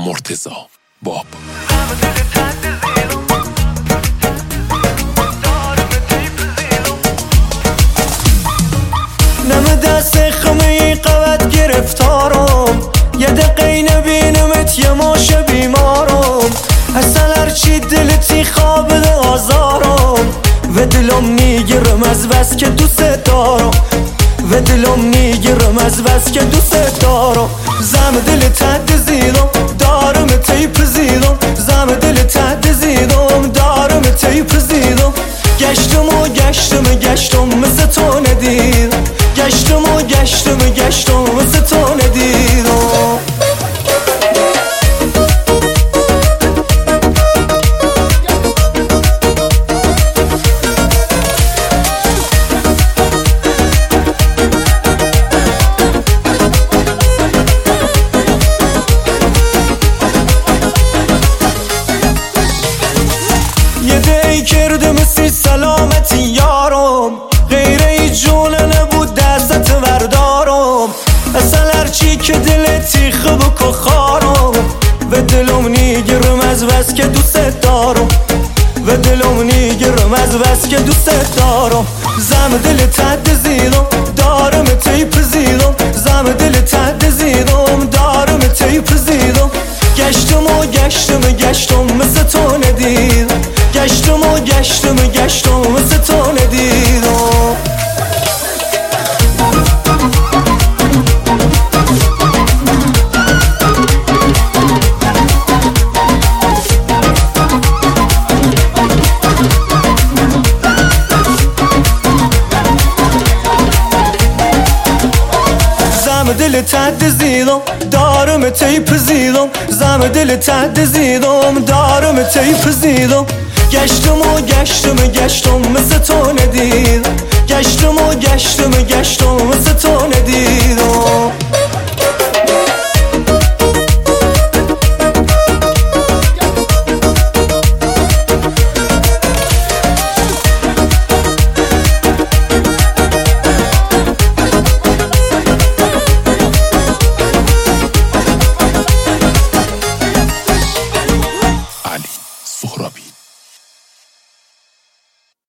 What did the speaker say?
مرتضی باب. نم دست خمه قوت گرفتارم، یه دقیقه نبینمت یه ماش بیمارم. اصلا هرچی دلتی خواب ده آزارم، و دلم میگیرم از بس که دوست دارم، و دلم میگیرم از بس که دوست دارم. زم دل تد زیدم دارم تیپ زیدم، زم دل تد زیدم دارم تیپ زیدم. گشتم و گشتم گشتم مثل تو ندیدم، گشتم و گشتم گشتم مثل تو ندیدم. یه دی کرده مثل سلامتی یارم، غیره جونه نبود دستت وردارم. اصلا هرچی که دلتی خوب که خارم، و دلم نیگرم از بس که دوست دارم، و دلم نیگرم از بس که دوست دارم. زم دل تد زیدم دارم تیپ زیدم، زم دل تد زیدم دارم تیپ زیدم. گشتم و گشتم گشتم مثل تو ندیدم، گشتم و گشتم گشتم مثل تو ندیدم. زم دل تد زیدم دارم تیپ زیدم، زم دل تد زیدم دارم تیپ زیدم. گشتم و گشتم گشتم مثل تو ندیدم، گشتم و گشتم گشتم مثل تو ندیدم.